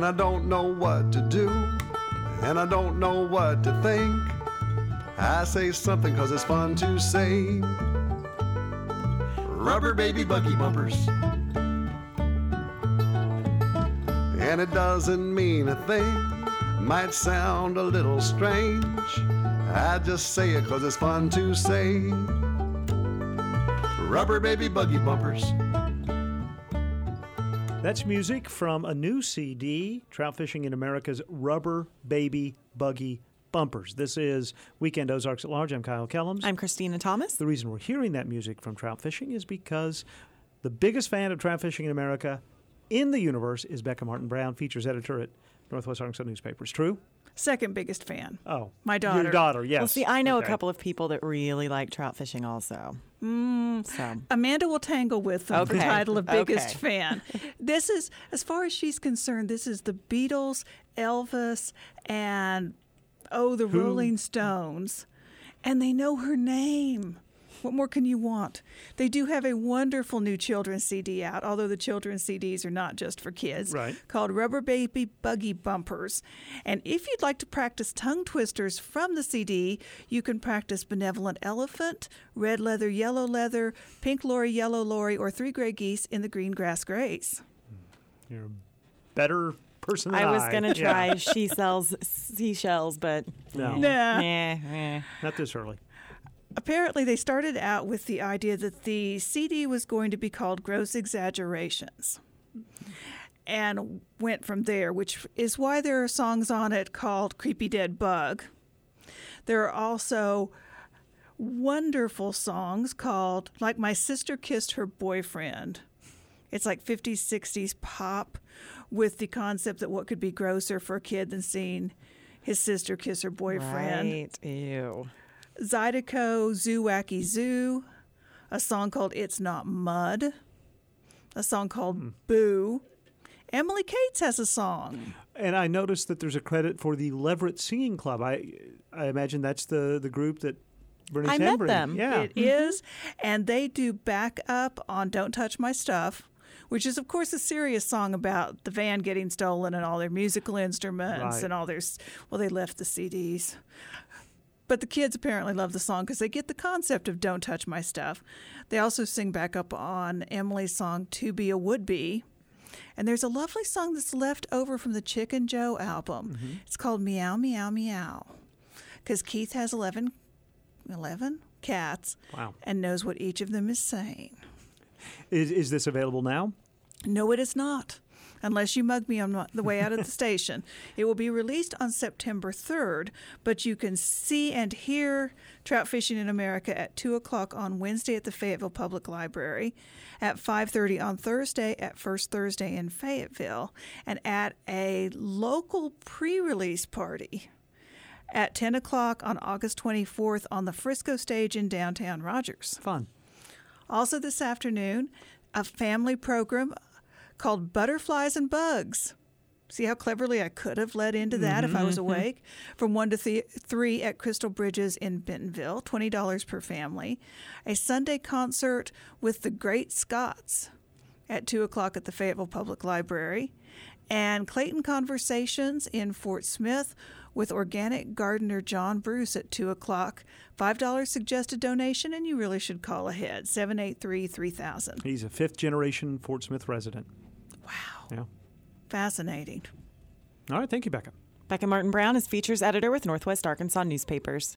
and I don't know what to do, and I don't know what to think. I say something 'cause it's fun to say. Rubber baby buggy bumpers. And it doesn't mean a thing, might sound a little strange. I just say it 'cause it's fun to say. Rubber baby buggy bumpers. That's music from a new CD, Trout Fishing in America's Rubber Baby Buggy Bumpers. This is Weekend Ozarks at Large. I'm Kyle Kellums. I'm Christina Thomas. The reason we're hearing that music from Trout Fishing is because the biggest fan of trout fishing in America in the universe is Becca Martin Brown, features editor at Northwest Arkansas Newspapers. True? Second biggest fan. Oh. My daughter. Your daughter, yes. Well, see, I know Okay. a couple of people that really like trout fishing also. So Amanda will tangle with them, the Okay. title of biggest Okay. fan. This is, as far as she's concerned, this is the Beatles, Elvis, and, the Rolling Stones. And they know her name. What more can you want? They do have a wonderful new children's CD out, although the children's CDs are not just for kids, Right. called Rubber Baby Buggy Bumpers. And if you'd like to practice tongue twisters from the CD, you can practice Benevolent Elephant, Red Leather, Yellow Leather, Pink Lorry, Yellow Lorry, or Three Gray Geese in the Green Grass Grace. You're a better person than I was going to Yeah. try She Sells Seashells, but No. Nah. Not this early. Apparently, they started out with the idea that the CD was going to be called Gross Exaggerations and went from there, which is why there are songs on it called Creepy Dead Bug. There are also wonderful songs called Like My Sister Kissed Her Boyfriend. It's like 50s, 60s pop with the concept that what could be grosser for a kid than seeing his sister kiss her boyfriend. Right. Ew. Zydeco, Zoo Wacky Zoo, a song called It's Not Mud, a song called Boo. Emily Cates has a song. And I noticed that there's a credit for the Leverett Singing Club. I imagine that's the group that Bernice I met Embry. them. Yeah. It is, and they do backup on Don't Touch My Stuff, which is, of course, a serious song about the van getting stolen and all their musical instruments Right. and all their, they left the CDs. But the kids apparently love the song because they get the concept of Don't Touch My Stuff. They also sing back up on Emily's song To Be a Would Be. And there's a lovely song that's left over from the Chick and Joe album. Mm-hmm. It's called Meow, Meow, Meow. Because Keith has 11 cats Wow. and knows what each of them is saying. Is this available now? No, it is not. Unless you mug me on the way out of the station. It will be released on September 3rd, but you can see and hear Trout Fishing in America at 2 o'clock on Wednesday at the Fayetteville Public Library, at 5:30 on Thursday at First Thursday in Fayetteville, and at a local pre-release party at 10 o'clock on August 24th on the Frisco stage in downtown Rogers. Fun. Also this afternoon, a family program called Butterflies and Bugs. See how cleverly I could have led into that if I was awake? From 1 to 3 at Crystal Bridges in Bentonville, $20 per family. A Sunday concert with the Great Scots at 2 o'clock at the Fayetteville Public Library. And Clayton Conversations in Fort Smith with organic gardener John Bruce at 2 o'clock. $5 suggested donation, and you really should call ahead, 783-3000. He's a fifth-generation Fort Smith resident. Wow. Yeah. Fascinating. All right. Thank you, Becca. Becca Martin Brown is features editor with Northwest Arkansas Newspapers.